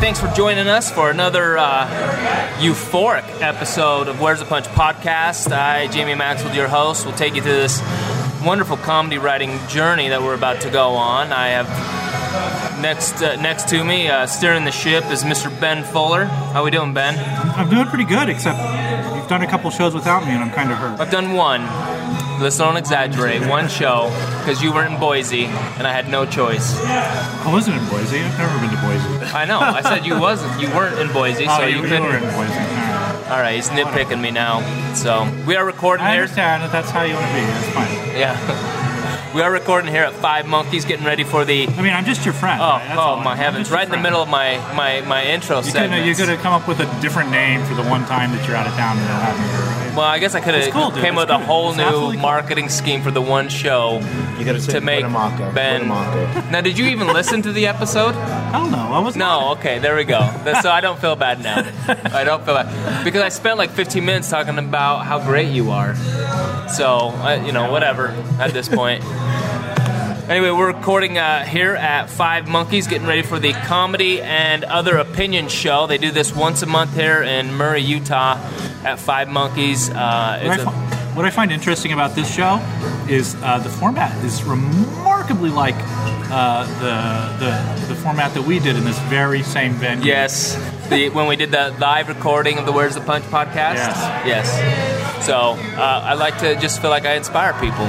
thanks for joining us for another euphoric episode of Where's the Punch podcast. I, Jamie Maxwell, your host, will take you through this wonderful comedy writing journey that we're about to go on. I have next to me, steering the ship, is Mr. Ben Fuller. How we doing, Ben? I'm doing pretty good, except you've done a couple shows without me, and I'm kind of hurt. I've done one. Let's don't exaggerate. One show, because you were in Boise, and I had no choice. I wasn't in Boise. I've never been to Boise. I know. I said you weren't in Boise, so you couldn't. were in Boise. All right, he's nitpicking me now. So we are recording I here. understand that that's how you want to be. That's fine. Yeah. We are recording here at Five Monkeys, getting ready for the... I mean, I'm just your friend. Oh my heavens. Right in the middle of my intro segment. You could have come up with a different name for the one time that you're out of town and don't have me here. Well, I guess I could have came with a whole new marketing scheme for the one show to make Ben. Now, did you even listen to the episode? Hell no, I wasn't. No, okay, there we go. So I don't feel bad now. I don't feel bad. Because I spent like 15 minutes talking about how great you are. So, whatever at this point. Anyway, we're recording here at Five Monkeys, getting ready for the Comedy and Other Opinion show. They do this once a month here in Murray, Utah, at Five Monkeys. What I find interesting about this show is the format is remarkably like the format that we did in this very same venue. Yes, when we did the live recording of the Where's the Punch podcast. Yes. So I like to just feel like I inspire people.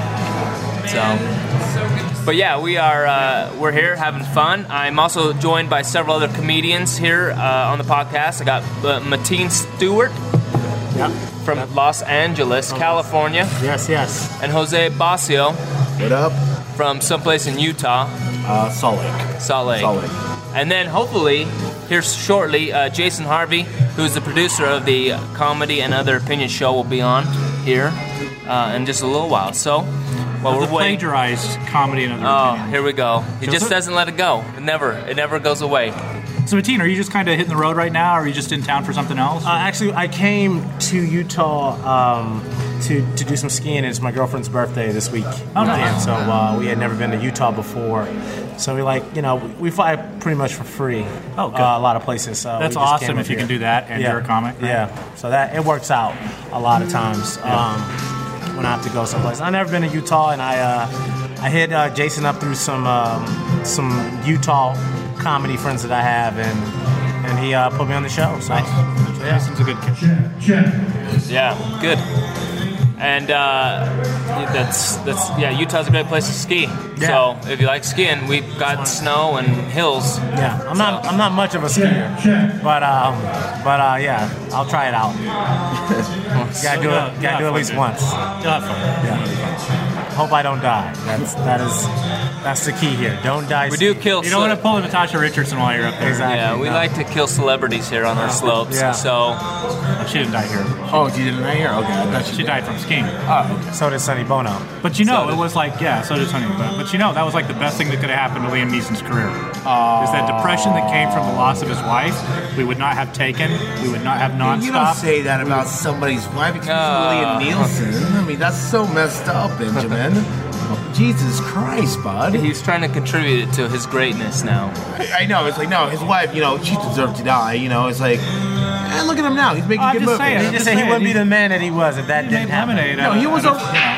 But yeah, we're here having fun. I'm also joined by several other comedians here on the podcast. I got Mateen Stewart from Los Angeles, California. Yes. And Jose Basio. What up? From someplace in Utah. Salt Lake. And then hopefully, here shortly, Jason Harvey, who's the producer of the Comedy and Other Opinion show, will be on here in just a little while. So... Well, we're plagiarized Comedy and Other Opinion. Oh, here we go. He just doesn't let it go. It never goes away. So, Mateen, are you just kind of hitting the road right now, or are you just in town for something else? Actually, I came to Utah to do some skiing. And it's my girlfriend's birthday this week. Oh, nice. So we had never been to Utah before. So we fly pretty much for free. Oh, good. A lot of places. So that's awesome if you can do that and you're a comic. Right? Yeah. So that it works out a lot of times. When I have to go someplace. I've never been to Utah, and I hit Jason up through some Utah comedy friends that I have, and he put me on the show. So Jason's a good kid. Yeah, good. And Utah's a great place to ski. Yeah. So if you like skiing, we've got snow and hills. Yeah, I'm not much of a skier, but I'll try it out. Gotta do it at least once. You'll have fun. Yeah. Hope I don't die. That's the key here. Don't die. We do kill. You don't want to pull a Natasha Richardson while you're up there. Exactly. Yeah, we like to kill celebrities here on our slopes. Yeah. So she didn't die here. Oh, she didn't die here. Okay, I thought she died from skiing. Oh, okay. So did Sonny Bono. But it was like so did Sonny Bono. But that was like the best thing that could have happened to Liam Neeson's career. Is that depression that came from the loss of his wife? We would not have Taken. We would not have Nonstop. You don't say that about somebody's wife because Liam Nielsen. I mean, that's so messed up, Benjamin. Jesus Christ, bud. He's trying to contribute it to his greatness now. I know. It's like, no, his wife, she deserved to die. It's like, and look at him now. He's making good movies. He just said he wouldn't be the man that he was if that didn't happen. No, he was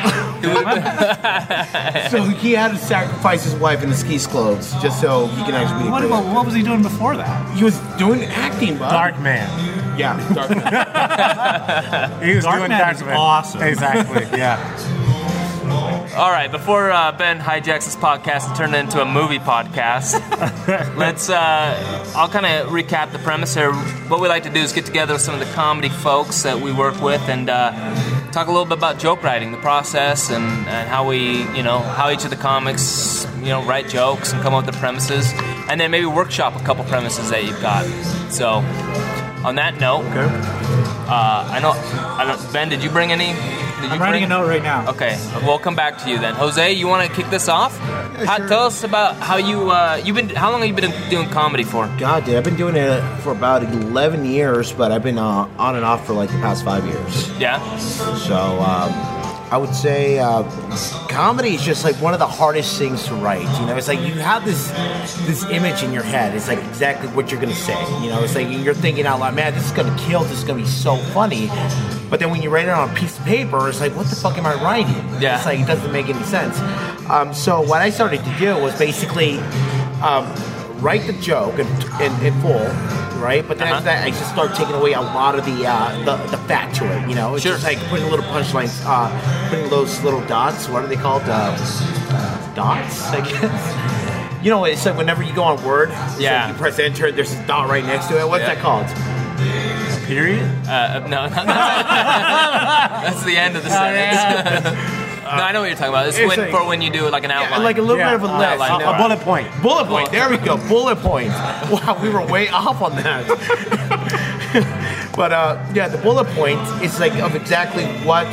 so he had to sacrifice his wife in the ski slopes just so he can actually be great. What was he doing before that? He was doing acting, bud. Dark Man. Yeah, Dark Man. He was Dark doing Man Dark is Man. awesome. Exactly, yeah. All right, before Ben hijacks this podcast and turn it into a movie podcast, I'll kind of recap the premise here. What we like to do is get together with some of the comedy folks that we work with and talk a little bit about joke writing, the process, and how how each of the comics, write jokes and come up with the premises, and then maybe workshop a couple premises that you've got. So, on that note, I know, Ben, did you bring any? I'm writing a note right now. Okay, we'll come back to you then. Jose, you want to kick this off? Yeah, sure. Tell us about how how long have you been doing comedy for? God, dude, I've been doing it for about 11 years, but I've been on and off for like the past 5 years. Yeah? So, I would say comedy is just like one of the hardest things to write. You know, it's like you have this image in your head. It's like exactly what you're gonna say. You know, it's like you're thinking out loud, man, this is gonna kill. This is gonna be so funny. But then when you write it on a piece of paper, it's like, what the fuck am I writing? Yeah. It's like it doesn't make any sense. So what I started to do was basically write the joke in full. Right, but then after that, I just start taking away a lot of the fat to it. You know, it's just like putting little punchlines, putting those little dots. What are they called? Dots, I guess. You know, it's like whenever you go on Word, like you press enter, there's a dot right next to it. What's that called? Period? No, that's the end of the sentence. No, I know what you're talking about. It's for when you do like an outline. Like a little bit of a list. A bullet point. Bullet point. There we go. Bullet point. Wow, we were way off on that. But the bullet point is like of exactly what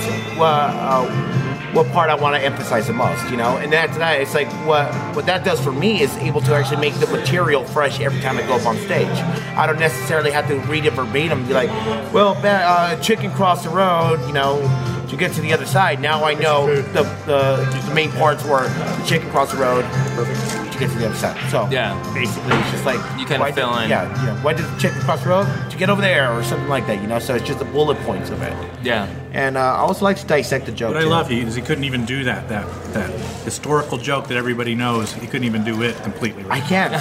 part I want to emphasize the most, you know. And after that, it's like what that does for me is able to actually make the material fresh every time I go up on stage. I don't necessarily have to read it verbatim and be like, well, chicken crossed the road, you know, to get to the other side. Now I know the main parts were the chicken crossed the road to get to the other side. So basically, it's just like you kind of fill in. Yeah, you know, why did the chicken cross the road to get over there or something like that, you know. So it's just the bullet points of it. Yeah. And I also like to dissect the joke. What I love is he couldn't even do that historical joke that everybody knows. He couldn't even do it completely right. I can't.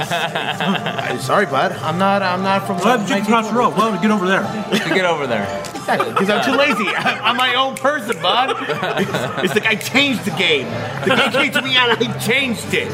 I'm sorry, bud. I'm not from. Well, chicken cross the road. Well, get over there. Get over there. Exactly, because I'm too lazy. I'm my own person, bud. It's like I changed the game. The game came to me and I changed it.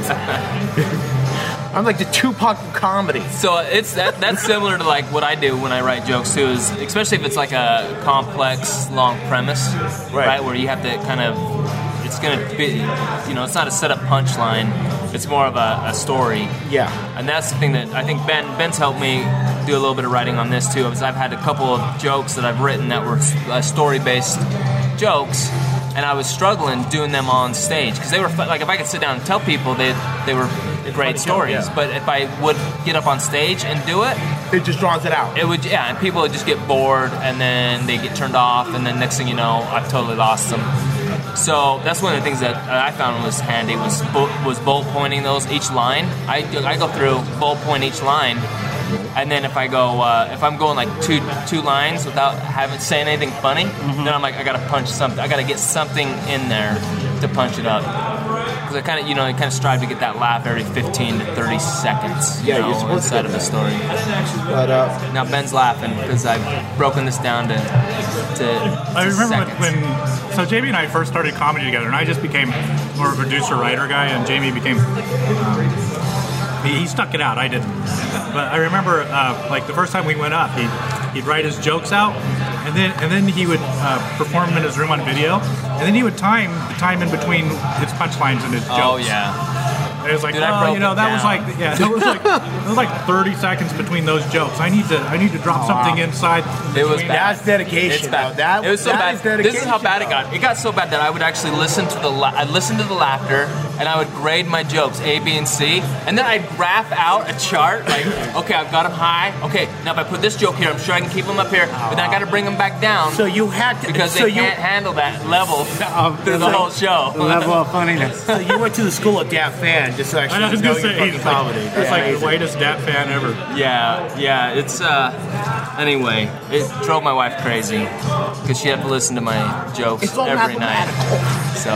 I'm like the Tupac of comedy. So that's similar to like what I do when I write jokes too. Is especially if it's like a complex, long premise, right? Where you have to kind of, it's gonna be, you know, it's not a setup punchline. It's more of a story. Yeah. And that's the thing that I think Ben's helped me do a little bit of writing on this too. Is I've had a couple of jokes that I've written that were story-based jokes, and I was struggling doing them on stage because they were like, if I could sit down and tell people they were great stories, but if I would get up on stage and do it, it just draws it out. It would, and people would just get bored, and then they get turned off, and then next thing you know, I've totally lost them. So that's one of the things that I found was handy was bullet pointing those each line. I go through bullet point each line, and then if I'm going like two lines without saying anything funny, then I'm like, I gotta punch something. I gotta get something in there to punch it up. Because I kind of strive to get that laugh every 15 to 30 seconds. You're supposed inside of the story. But now Ben's laughing because I've broken this down to I remember seconds. So Jamie and I first started comedy together, and I just became more of a producer-writer guy, and Jamie became. He stuck it out. I didn't. But I remember, like the first time we went up, he'd write his jokes out, and then he would perform them in his room on video, and then he would time the time in between his punchlines and his jokes. Oh yeah. It was like, that was like 30 seconds between those jokes. I need to drop something inside. It was bad. That's dedication. It's bad. It was so bad. This is how bad it got. It got so bad that I would actually listen to the laughter, and I would grade my jokes A, B, and C, and then I'd graph out a chart like, okay, I've got them high. Okay, now if I put this joke here, I'm sure I can keep them up here, but then I got to bring them back down. So you had to because they can't handle that level through the whole show. The level of funniness. So you went to the school of Dap Fan just to actually know your fucking comedy. It's like the whitest Dap fan ever. Yeah. It's anyway, it drove my wife crazy because she had to listen to my jokes every night. So,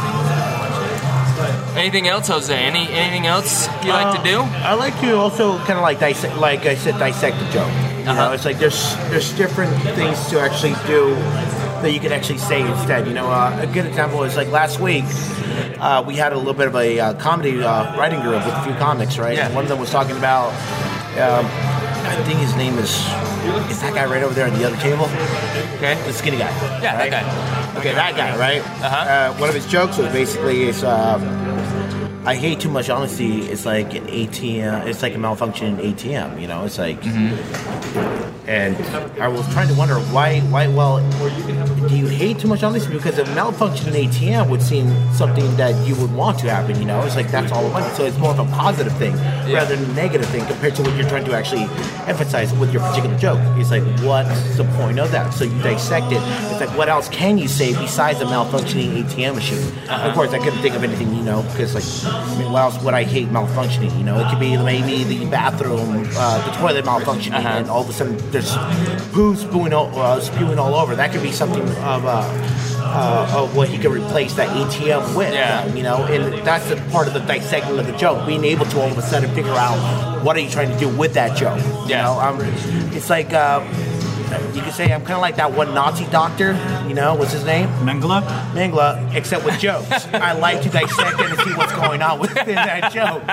anything else, Jose? Anything else you like to do? I like to also kind of like dissect, like I said, dissect the joke. You know, it's like there's different things to actually do that you can actually say instead. You know, a good example is like last week. We had a little bit of a comedy writing group with a few comics, right? Yeah. And one of them was talking about, I think his name is that guy right over there at the other table? Okay. The skinny guy. Yeah, right? that guy. Okay, that guy, right? One of his jokes was basically, I hate too much honesty. It's like an ATM. It's like a malfunctioning ATM. You know, it's like And I was trying to wonder why. Well, do you hate too much on this? Because a malfunction in ATM would seem something that you would want to happen. You know, it's like that's all it wants. So it's more of a positive thing rather than a negative thing compared to what you're trying to actually emphasize with your particular joke. It's like, what's the point of that? So you dissect it. It's like, what else can you say besides a malfunctioning ATM machine? Of course, I couldn't think of anything, you know, because like, I mean, what else would I hate malfunctioning? You know, it could be maybe the bathroom, the toilet malfunctioning, and all of a sudden there's poo spewing all over. That could be something of what he could replace that ATM with. You know, and that's the part of the dissecting of the joke, being able to all of a sudden figure out what are you trying to do with that joke. You know, it's like you could say I'm kind of like that one Nazi doctor. You know, what's his name? Mengele, except with jokes. I like to dissect it and see what's going on within that joke.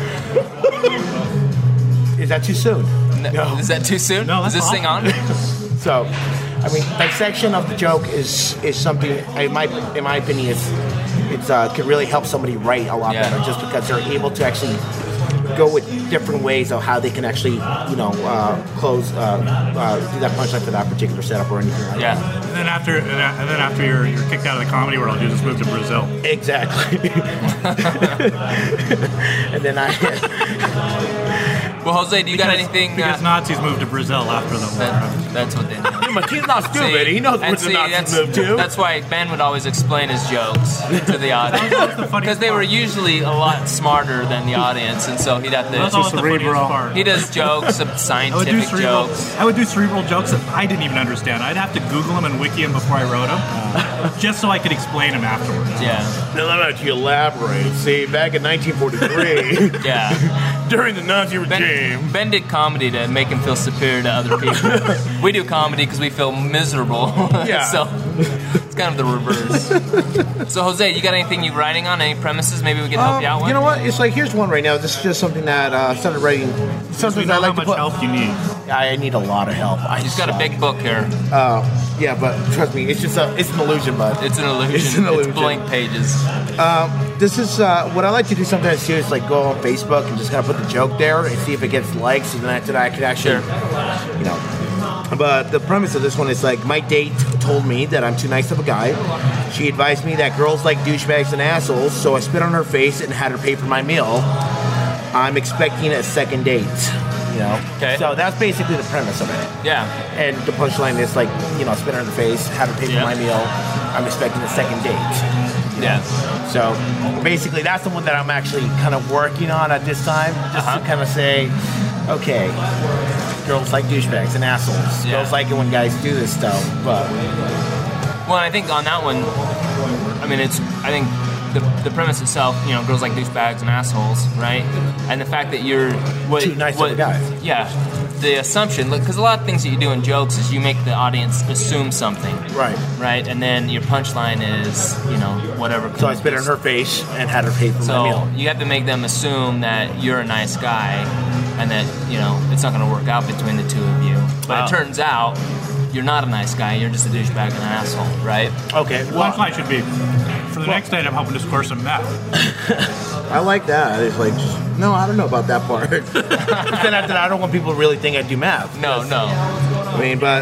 Is that too soon? No. Is that too soon? No, is this thing on? So, I mean, dissection of the joke is something, in my opinion, it's can really help somebody write a lot better, just because they're able to actually go with different ways of how they can actually, you know, close, do that punchline for that particular setup or anything like that. And then after you're kicked out of the comedy world, you just move to Brazil. Exactly. And then Well, Jose, do you got anything? Because Nazis moved to Brazil after the war. That's what they do. But he's not stupid. He knows where the Nazis moved to. That's why Ben would always explain his jokes to the audience. Because they were usually a lot smarter than the audience, and so he'd have to... That's always the funniest part. He does jokes, some scientific jokes. I would do cerebral jokes that I didn't even understand. I'd have to Google them and wiki them before I wrote them, just so I could explain them afterwards. Yeah. Now, I'm about to elaborate. See, back in 1943... Yeah. During the Nazi regime. Ben did comedy to make him feel superior to other people. We do comedy because we feel miserable. Yeah. So it's kind of the reverse. So Jose, you got anything you're writing on? Any premises maybe we can help you out with? You know what? It's like, here's one right now. This is just something that I started writing. Something that I like how much help you need. I need a lot of help. He's got a big book here. Yeah, but trust me, it's just it's an illusion, bud. It's an illusion. It's blank pages. This is what I like to do sometimes too, is like go on Facebook and just kind of put the joke there and see if it gets likes, and then after that I could actually, you know. But the premise of this one is like, my date told me that I'm too nice of a guy. She advised me that girls like douchebags and assholes, so I spit on her face and had her pay for my meal. I'm expecting a second date. You know? Okay. So that's basically the premise of it. Yeah. And the punchline is like, you know, spit her in the face, have her pay for my meal. I'm expecting a second date. Yeah. So basically, that's the one that I'm actually kind of working on at this time, just to kind of say, okay, girls like douchebags and assholes. Yeah. Girls like it when guys do this stuff, but... Well, I think on that one, I mean, I think the premise itself, you know, girls like douchebags and assholes, right? And the fact that you're... too nice of a guy. Yeah. The assumption, because a lot of things that you do in jokes is you make the audience assume something. Right? And then your punchline is, you know, whatever. So I spit in her face and had her pay for my meal. So you have to make them assume that you're a nice guy and that, you know, it's not going to work out between the two of you. But it turns out you're not a nice guy. You're just a douchebag and an asshole, right? Okay. Well, punchline should be, for the next date, I'm hoping to score some meth. I like that. It's like, no, I don't know about that part. Then after that, I don't want people to really think I do math. No. I mean, but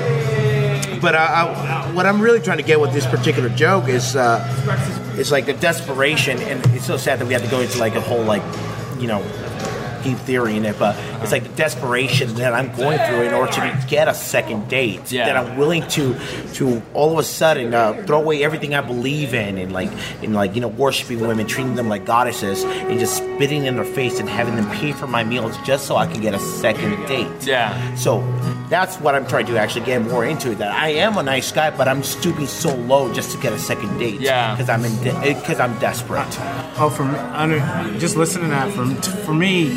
what I'm really trying to get with this particular joke is like the desperation, and it's so sad that we have to go into like a whole, like, you know, deep theory in it, but it's like the desperation that I'm going through in order to get a second date. That I'm willing to all of a sudden throw away everything I believe in like, you know, worshiping women, treating them like goddesses, and just spitting in their face and having them pay for my meals just so I can get a second date. Yeah. So that's what I'm trying to actually get more into. That I am a nice guy, but I'm stooping so low just to get a second date. Yeah. Because I'm desperate. For me, just listening to that, for me,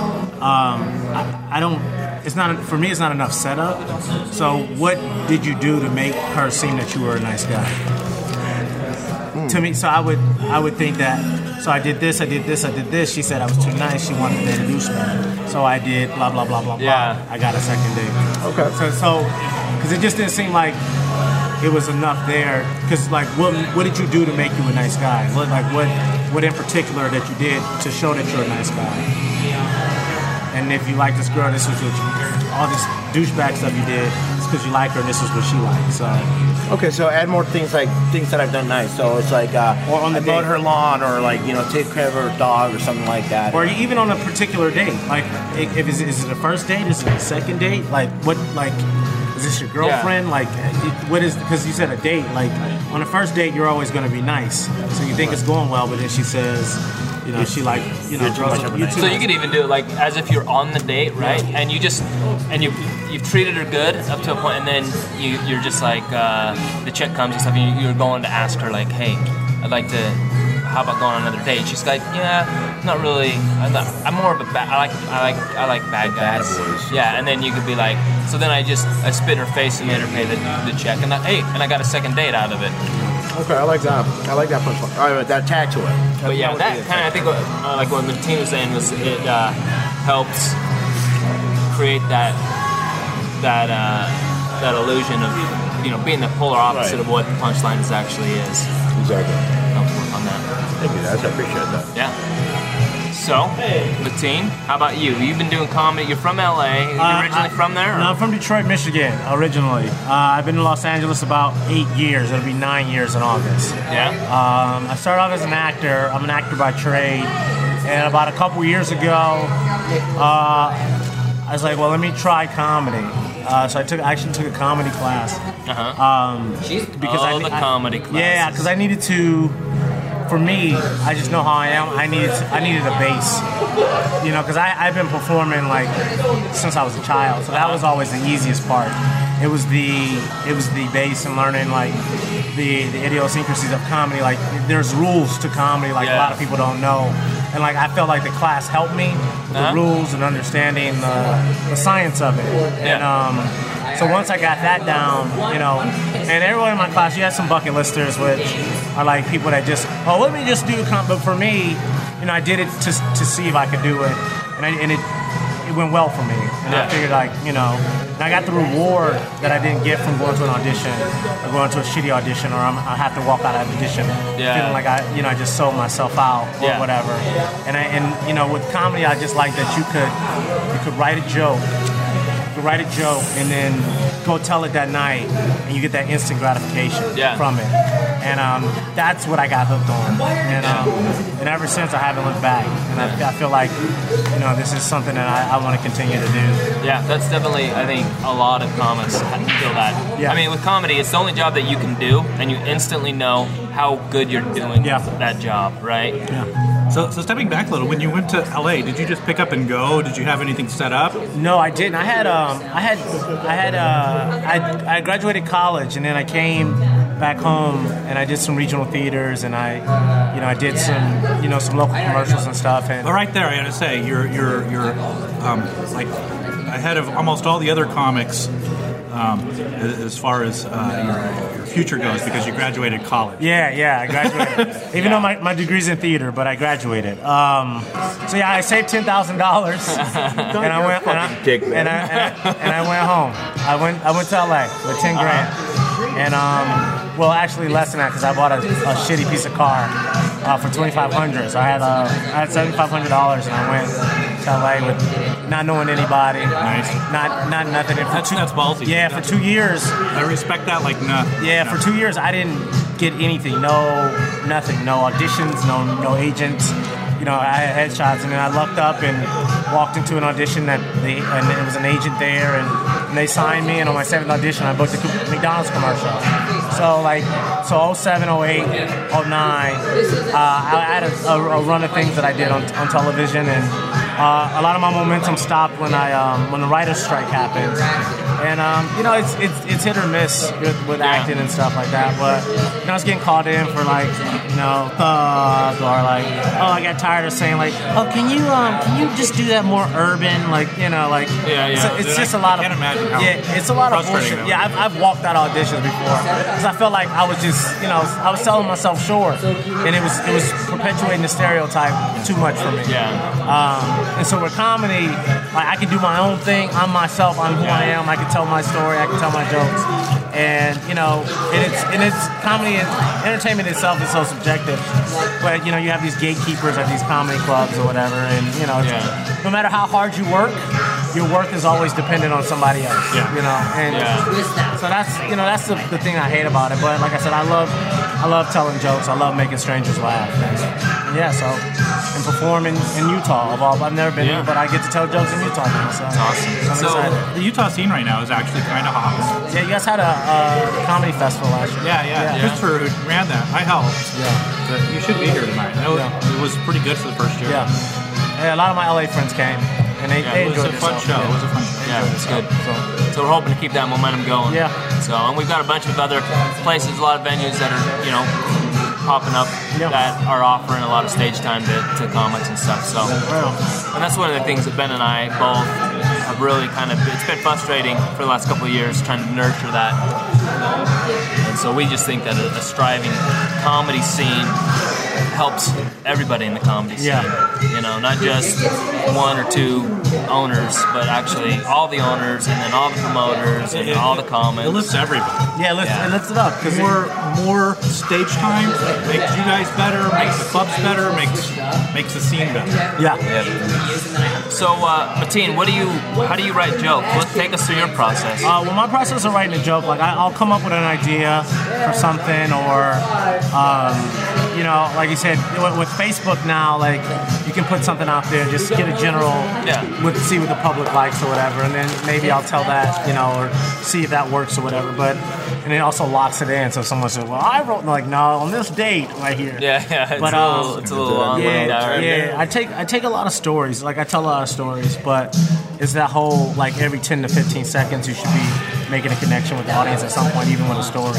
I don't. It's not for me. It's not enough setup. So, what did you do to make her seem that you were a nice guy? To me, so I would think that. So I did this. She said I was too nice. She wanted to date a douchebag. So I did blah blah blah blah blah. I got a second date. Okay. So because it just didn't seem like it was enough there. Because like, what did you do to make you a nice guy? What in particular that you did to show that you're a nice guy? and if you like this girl, this was what all this douchebag stuff you did. It's because you like her, and this is what she likes. So. Okay, so add more things like things that I've done nice. So it's like or on the I mowed her lawn, or like take care of her dog, or something like that. Or even on a particular date. Like, if is it a first date? Is it a second date? Like, what? Like, is this your girlfriend? Yeah. Like, what is? Because you said a date. Like, on a first date, you're always going to be nice. So you think it's going well, but then she says, she like, You're too much of a nice So you could even do it like as if you're on the date, right? And you've treated her good up to a point, and then you're just like the check comes and stuff, and you're going to ask her like, hey, I'd like to. How about going on another date? She's like, yeah, not really. I'm more of a bad. I like bad guys. Bad boys. Yeah, and then you could be like, so then I spit in her face and made her pay the check, and I got a second date out of it. Okay, I like that. I like that punchline. All right, that tag to it. But yeah, that kind of, I think, like what Mateen was saying, was it helps create that illusion of being the polar opposite of what the punchlines actually is. Exactly. Helps work on that. Thank you, guys. I appreciate that. Yeah. So, Mateen, how about you? You've been doing comedy. You're from LA. You're originally from there? No, I'm from Detroit, Michigan, originally. I've been in Los Angeles about 8 years. It'll be 9 years in August. Yeah. I started off as an actor. I'm an actor by trade. And about a couple years ago, I was like, well, let me try comedy. So I actually took a comedy class. Because the comedy class. Yeah, because I needed to. For me, I just know how I am. I needed a base, because I've been performing like since I was a child. So that was always the easiest part. It was the base and learning like the idiosyncrasies of comedy. Like there's rules to comedy, like a lot of people don't know. And like I felt like the class helped me with the rules and understanding the science of it. Yeah. And so once I got that down, and everyone in my class, you had some bucket listers, which are like people that just, let me just do comedy. But for me, I did it to see if I could do it, and it went well for me. And I figured and I got the reward that I didn't get from going to an audition or going to a shitty audition, or I have to walk out of an audition feeling like I just sold myself out or whatever. And with comedy, I just like that you could write a joke. Write a joke and then go tell it that night, and you get that instant gratification from it. And that's what I got hooked on. And ever since, I haven't looked back. And I feel like this is something that I want to continue to do. Yeah, that's definitely, I think, a lot of comics feel that. Yeah. I mean, with comedy, it's the only job that you can do, and you instantly know how good you're doing that job, right? Yeah. So stepping back a little, when you went to LA, did you just pick up and go? Did you have anything set up? No, I didn't. I graduated college, and then I came back home, and I did some regional theaters, and I did some local commercials and stuff. And well, right there, I gotta say, you're like ahead of almost all the other comics. As far as your future goes, because you graduated college. Yeah, I graduated. Even though my degree's in theater, but I graduated. So I saved $10,000, and I went and I went home. I went to LA with $10,000, and actually less than that, because I bought a shitty piece of car for $2,500. So I had $7,500, and I went to LA with not knowing anybody. Nice. Not nothing. That's ballsy. Yeah, for 2 years. I respect that like nothing. Yeah, for 2 years I didn't get anything. Nothing. No auditions. No agents. I had headshots, and then I lucked up and walked into an audition and it was an agent there, and they signed me. And on my 7th audition, I booked a McDonald's commercial. So 07, 08, 09, I had a run of things that I did on television, and a lot of my momentum stopped when the writer's strike happened. And it's hit or miss with acting and stuff like that. But I was getting called in for Thug, or I got tired of saying can you just do that more urban, it's just a lot of it's a lot of bullshit. Yeah, I've walked out of auditions before because I felt like I was just I was selling myself short, and it was perpetuating the stereotype too much for me. And so with comedy, I can do my own thing. I'm myself. I'm who I am. I can tell my story. I can tell my jokes. and it's comedy and entertainment itself is so subjective. But you have these gatekeepers at these comedy clubs or whatever, and no matter how hard you work, your worth is always dependent on somebody else. And so that's the thing I hate about it. But like I said, I love telling jokes. I love making strangers laugh. And perform in Utah. I've never been here, but I get to tell jokes in Utah now. So that's awesome. So the Utah scene right now is actually kind of hot. Yeah, you guys had a comedy festival last year. Yeah. Christopher ran that. I helped. Yeah. But you should be here tonight. It was pretty good for the first year. Yeah, a lot of my LA friends came, and they enjoyed it. It was a fun show. It was a fun show. Yeah, it's good. So we're hoping to keep that momentum going. Yeah. So, and we've got a bunch of other places, a lot of venues that are, popping up that are offering a lot of stage time to comics and stuff. So, and that's one of the things that Ben and I both have really it's been frustrating for the last couple of years trying to nurture that. And so we just think that a striving comedy scene helps everybody in the comedy scene. Not just one or two owners, but actually all the owners and then all the promoters and all the comics. It lifts everybody. Yeah, it lifts it up. Because more stage time makes you guys better, makes the clubs better, makes the scene better. Yeah. So, Mateen, how do you write jokes? Take us through your process. Well, my process of writing a joke, like I'll come up with an idea for something, or like you said, with Facebook now, like you can put something out there, just get a general, see what the public likes or whatever, and then maybe I'll tell that, or see if that works or whatever. And it also locks it in. So if someone says, "Well, I wrote," like, "No, on this date right here." It's a little long. I take a lot of stories. Like I tell a lot of stories, but it's that whole like every 10 to 15 seconds you should be making a connection with the audience at some point, even with a story.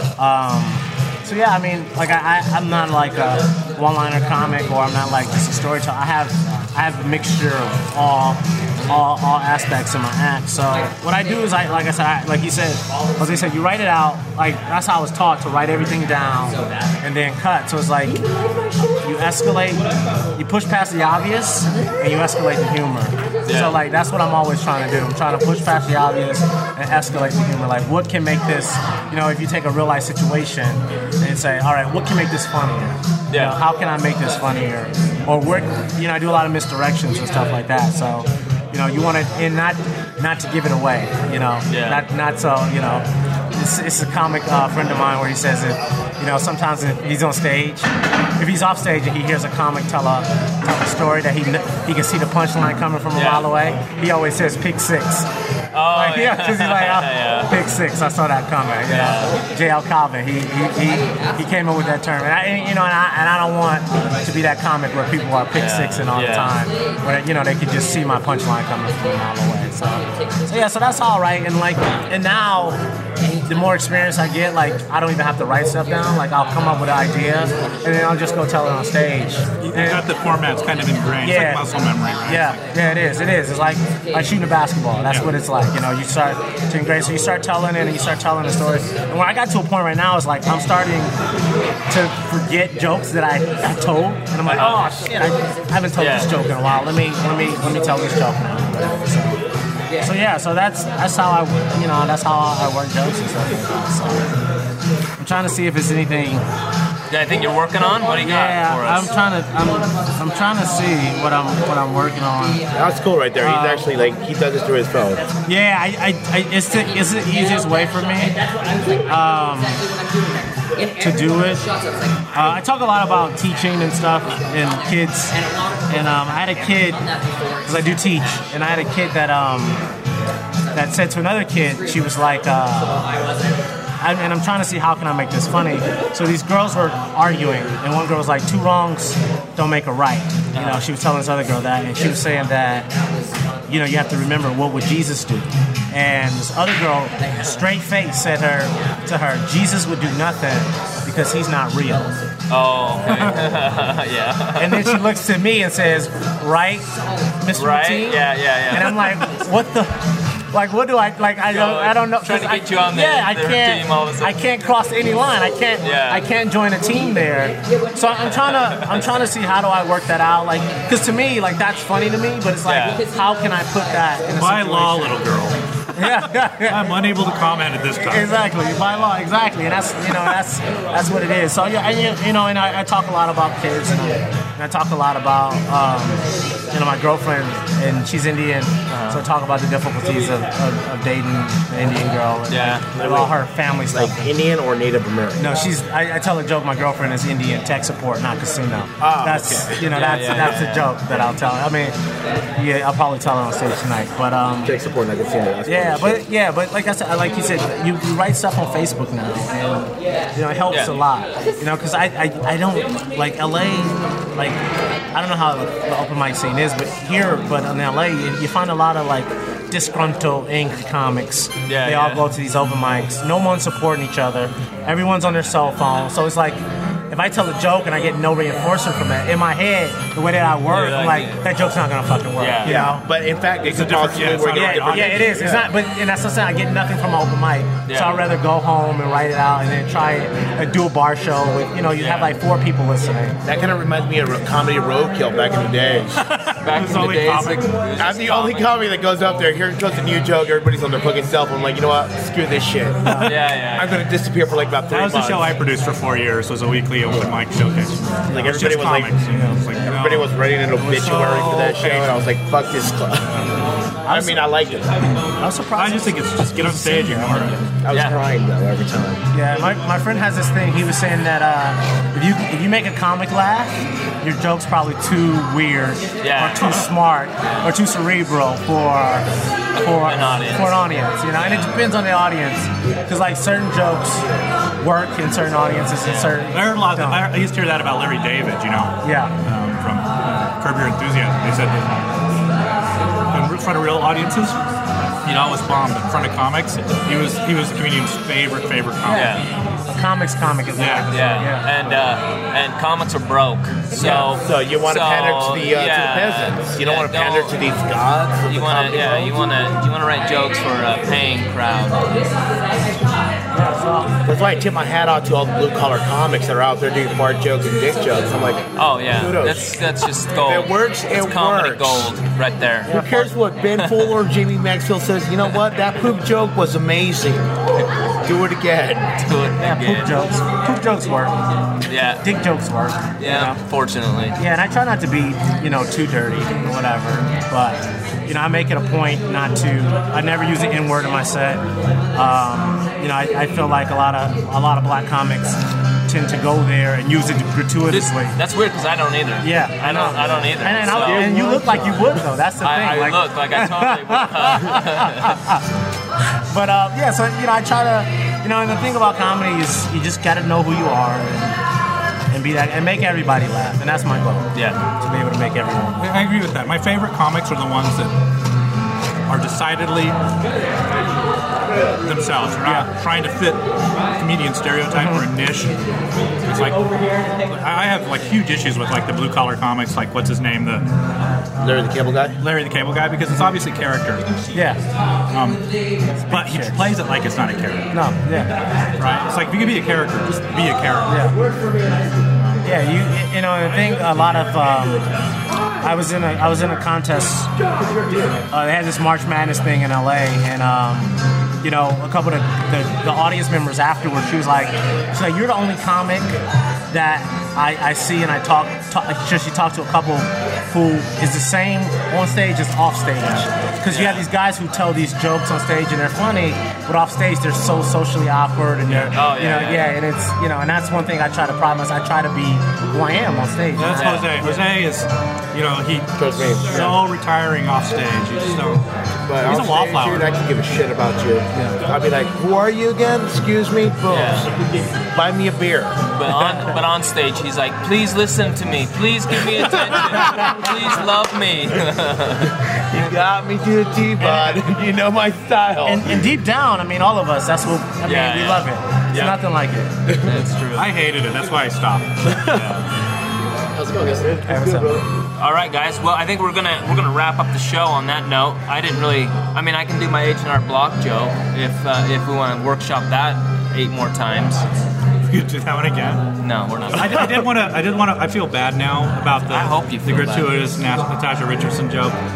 So yeah, I mean, like I'm not like a one-liner comic, or I'm not like just a storyteller. I have a mixture of all aspects of my act. So what I do is like you said, you write it out. Like that's how I was taught, to write everything down and then cut. So it's like you escalate, you push past the obvious, and you escalate the humor. So like that's what I'm always trying to do. I'm trying to push past the obvious and escalate the humor. Like what can make this, if you take a real life situation and say, all right, what can make this funnier? How can I make this funnier? Or where, I do a lot of misdirections and stuff like that. So, you want to, and not to give it away, not so, it's a comic friend of mine where he says that, sometimes if he's on stage, if he's off stage and he hears a comic tell a story that he can see the punchline coming from a mile away, he always says pick six. Because he's like, pick six. I saw that coming. J.L. Calvin, he came up with that term, and I don't want to be that comic where people are pick sixing all the time, where they could just see my punchline coming from a mile away. So that's all right. And now, the more experience I get, like I don't even have to write stuff down. Like I'll come up with an idea, and then I'll just go tell it on stage. You got the format's kind of ingrained. It's like muscle memory, right? Yeah, it is. It's like shooting a basketball. That's what it's like. You start to ingrain. So you start telling it, and you start telling the story. And where I got to a point right now is like I'm starting to forget jokes that I told, and I'm like, oh shit, I haven't told this joke in a while. Let me tell this joke now. So that's how I work jokes and stuff like that. So I'm trying to see if it's anything. I think you're working on. What do you got for us? I'm trying to see what I'm working on. That's cool right there. He's actually he does this through his phone. Yeah, it's the easiest way for me to do it. I talk a lot about teaching and stuff and kids, and I had a kid, because I do teach, and I had a kid that said to another kid, she was like, and I'm trying to see how can I make this funny. So these girls were arguing, and one girl was like, 2 wrongs don't make a right. She was telling this other girl that, and she was saying that, you have to remember, what would Jesus do? And this other girl, straight face, said to her, Jesus would do nothing because he's not real. Oh, okay. Yeah. And then she looks to me and says, right, Mr. Mateen? Yeah. And I'm like, what the... Like, what do I like? I don't know. Trying to get you on the team all of a sudden. I can't cross any line. I can't join a team there. So I'm trying to see how do I work that out. Like, because to me, like that's funny to me, but it's like, how can I put that in a by situation? law, little girl? I'm unable to comment at this time. Exactly, by law, exactly, and that's what it is. So yeah, and I talk a lot about kids, and I talk a lot about my girlfriend, and she's Indian, so I talk about the difficulties of dating an Indian girl, and all her family stuff. Like Indian or Native American? No, I tell a joke. My girlfriend is Indian, tech support, not casino. That's okay. That's a joke that I'll tell her. I mean, I'll probably tell her on stage tonight, but tech support, not casino. but like I said, like you said, you write stuff on Facebook now, and it helps a lot. Because I don't like LA, like I don't know how the open mic scene is, but in LA, you find a lot of like disgruntled, angry comics. They all go to these open mics. No one's supporting each other. Everyone's on their cell phone. So it's like, if I tell a joke and I get no reinforcement from it, in my head, the way that I work, I'm like, that joke's not gonna fucking work. You know? But in fact, it's a different. It is. It's not. But and that's what I'm saying. I get nothing from an open mic, so I'd rather go home and write it out and then try it, do a bar show with you have like 4 people listening. That kind of reminds me of comedy roadkill back in the day. Back in the days, I'm the only comedy that goes up there. Here comes a new joke. Everybody's on their fucking cell phone. I'm like, you know what? Screw this shit. I'm gonna disappear for like about 3 months. That was the show I produced for 4 years. Was a weekly open mic showcase. Like everybody was comics, everybody was writing an obituary for that show, and I was like, fuck this club. I mean, I liked it. I was surprised. I just think it's just get on stage and ignore it. I was crying though every time. Yeah, my friend has this thing. He was saying that if you make a comic laugh, your joke's probably too weird or too smart or too cerebral for an audience. And it depends on the audience, because like certain jokes work in certain audiences and certain. I heard a lot. I used to hear that about Larry David. From Curb Your Enthusiasm. They said that in front of real audiences, he'd always bombed. In front of comics, he was the comedian's favorite comic. A comics comic is and comics are broke. So you want to pander to the peasants. You don't want to pander to these gods. You want to write jokes for a paying crowd. That's why I tip my hat out to all the blue collar comics that are out there doing fart jokes and dick jokes. I'm like, kudos. That's just gold. If it works, it's comedy gold right there. Who cares what Ben Fuller or Jamie Maxfield says? You know what? That poop joke was amazing. Do it again. Poop jokes. Poop jokes work. Yeah. Dick jokes work. Yeah. Fortunately. Yeah, and I try not to be too dirty or whatever, but I make it a point not to. I never use the N-word in my set. I feel like a lot of black comics tend to go there and use it gratuitously. That's weird because I don't either. Yeah, I don't either. And you look like you would though. That's the thing. I look like I totally would. But I try to. And the thing about comedy is you just got to know who you are and be that and make everybody laugh, and that's my goal. Yeah, to be able to make everyone laugh. I agree with that. My favorite comics are the ones that are decidedly themselves. They're not trying to fit comedian stereotype or a niche. It's like I have like huge issues with like the blue collar comics, like what's his name, Larry the Cable Guy. Larry the Cable Guy, because it's obviously character. Yeah. But he plays it like it's not a character. No. Yeah. Right. It's like if you can be a character, just be a character. Yeah. Yeah. The thing. A lot of. I was in a contest. They had this March Madness thing in LA, and a couple of the audience members afterwards, she's like, you're the only comic that I see, and she talked to a couple who is the same on stage as off stage, because you have these guys who tell these jokes on stage and they're funny, but off stage they're so socially awkward, and they're and it's and that's one thing I try to promise. I try to be who I am on stage. That's Jose. Jose is he's so retiring off stage. You just don't. But he's a wallflower. Dude, I can give a shit about you. Yeah. I'll be like, who are you again? Excuse me? Boom. Yeah. Buy me a beer. But on stage, he's like, please listen to me. Please give me attention. Please love me. You got me to a T, bud. You know my style. And deep down, all of us, that's what, we love it. It's nothing like it. That's true. I hated it. That's why I stopped. How's it going, guys? Hey, what's up, brother? All right, guys. Well, I think we're gonna wrap up the show on that note. I didn't really. I can do my H&R Block joke if we want to workshop that 8 more times. You do that one again? No, we're not. I did want to. I feel bad now about the gratuitous Natasha Richardson joke.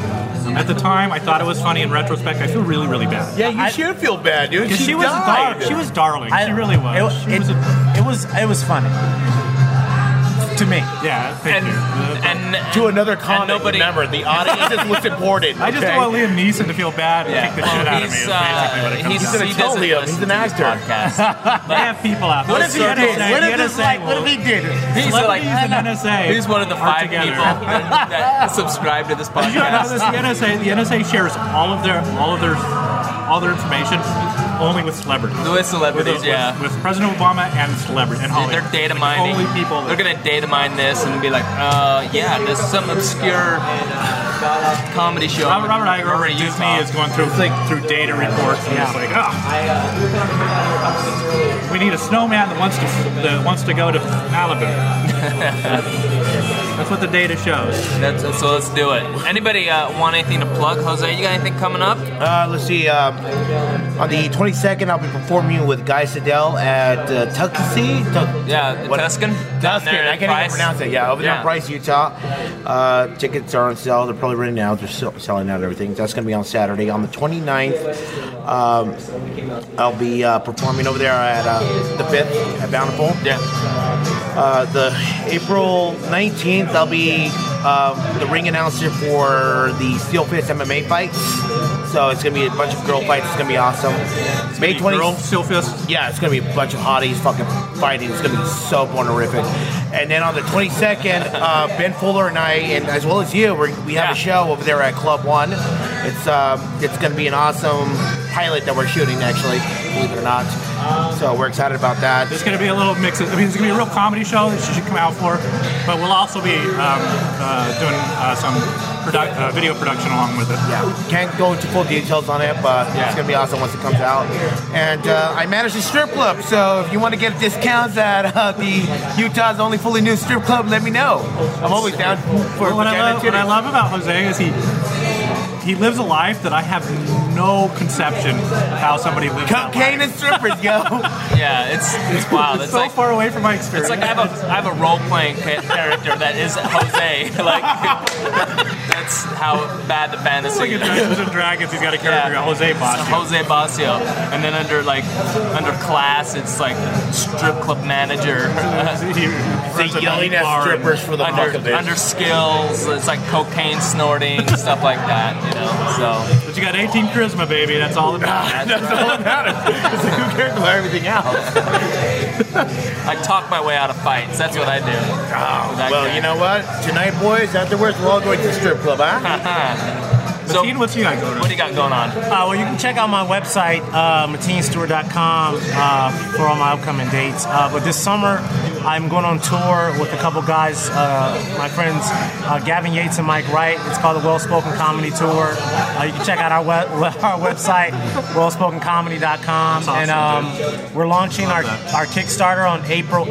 At the time, I thought it was funny. In retrospect, I feel really, really bad. Yeah, you should feel bad, dude. Because she was darling. She really was. It was funny. To me. Yeah, thank you. And to another comic, nobody- remember, the audience is what's important. I just okay? don't want Liam Neeson to feel bad and kick the shit out of me. Is basically what it comes he's down to. he tell doesn't Liam, listen he's an to this actor. podcast. They have people out there. What if he did? What if he did? He's like, Celebrities and NSA he's one of the are 5 together. people that subscribe to this You know, podcast. the NSA shares all their information only with celebrities. With celebrities, With President Obama and celebrities and Hollywood. They're data mining. Only people. They're gonna data mine this and be like, yeah, there's some obscure comedy show. Robert Iger over in at Disney Utah. is going through data reports and it's like, we need a snowman that wants to go to Malibu. That's what the data shows. So let's do it. Anybody want anything to plug? Jose, you got anything coming up? Let's see. On the 22nd, I'll be performing with Guy Sedell at Tuckasee. Tuscan? Tuscan. I can't even pronounce it. Yeah, over there in Bryce, Utah. Tickets are on sale. They're probably running out. They're still selling out everything. That's going to be on Saturday. On the 29th, I'll be performing over there at the 5th at Bountiful. Yeah. The April 19th, I'll be the ring announcer for the Steel Fist MMA fights. So it's going to be a bunch of girl fights. It's going to be awesome. May 20th. Girl Steel Fist? Yeah, it's going to be a bunch of hotties fucking fighting. It's going to be so bonerific. And then on the 22nd, Ben Fuller and I, and as well as you, we have a show over there at Club One. It's going to be an awesome pilot that we're shooting, actually, believe it or not. So we're excited about that. There's going to be a little mix. It's going to be a real comedy show that you should come out for. But we'll also be doing some video production along with it. Yeah, can't go into full details on it, but it's going to be awesome once it comes out. And I manage a strip club, so if you want to get discounts at the Utah's only fully new strip club, let me know. I'm always down for What I love about Jose is he lives a life that I have no conception of how somebody lives. Cocaine and strippers, yo. Yeah, it's wild. It's so like far away from my experience. It's like I have a role playing character that is Jose. Like that's how bad the fantasy like in is. Dungeons and Dragons, he's got a character, Jose Basio. Jose Basio, and then under class, it's like strip club manager. He's yelling at strippers for the fuck of it. Under skills, it's like cocaine snorting, stuff like that. You know, so. But you got 18 charisma, baby. That's all that matters. That's all that matters. It's like, who cares about everything else? I talk my way out of fights. That's what I do. Well, you know what? Tonight, boys, afterwards, we're all going to the strip club, huh? So, what's you got going on? What do you got going on? Well, you can check out my website, MateenStewart.com, for all my upcoming dates. But this summer, I'm going on tour with a couple guys, my friends Gavin Yates and Mike Wright. It's called the Well Spoken Comedy Tour. You can check out our website, wellspokencomedy.com. Awesome, and we're launching our Kickstarter on April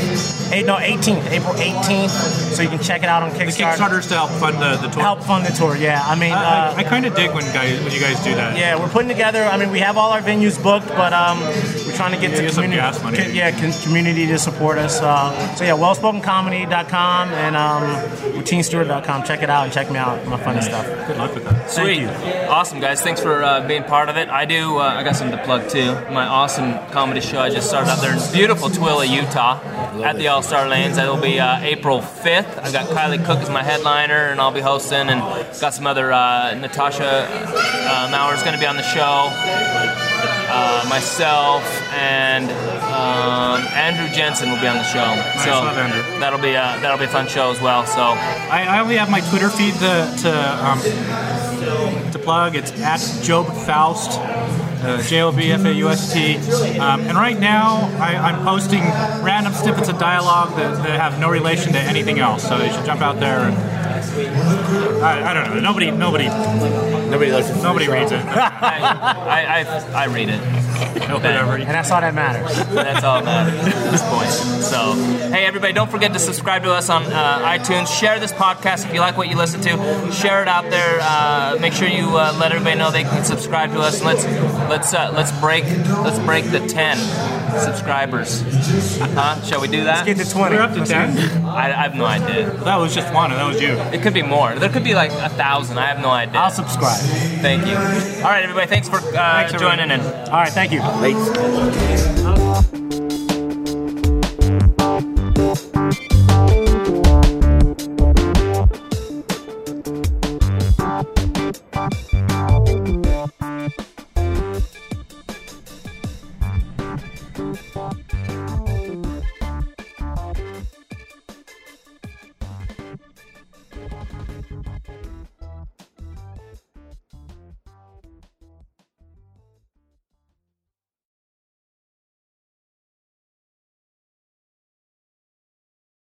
18th. So you can check it out on Kickstarter. The Kickstarter's to help fund the tour. Help fund the tour, yeah. I mean, I kind of dig when you guys do that. yeah, we're putting together. I mean, we have all our venues booked, but we're trying to get the some community. gas money. Community to support us. So yeah, wellspokencomedy.com and MateenStewart.com. Check it out and check me out. My funny stuff. Good luck with that. Sweet. Awesome, guys. Thanks for being part of it. I got something to plug, too. My awesome comedy show I just started out there in beautiful Twila, Utah at the All-Star Lanes. That'll be April 5th. I've got Kylie Cook as my headliner, and I'll be hosting, and got some other Natasha Mauer's going to be on the show. Myself and Andrew Jensen will be on the show. Nice, so love Andrew. that'll be a fun show as well. So I only have my Twitter feed to plug. It's at Job Faust, JOBFAUST. And right now, I'm posting random snippets of dialogue that have no relation to anything else. So they should jump out there. And, I don't know. Nobody listens. Nobody reads it. I read it. Whatever. And that's all that matters. That's all that matters at this point. So, hey, everybody, don't forget to subscribe to us on iTunes. Share this podcast if you like what you listen to. Share it out there. Make sure you let everybody know they can subscribe to us. Let's break the 10. subscribers. Huh? Shall we do that? Get to 20. We're up to 10. I have no idea. That was just one, and that was you. It could be more. There could be like 1,000. I have no idea. I'll subscribe. Thank you. All right, everybody. Thanks for joining in. All right, thank you. Thanks.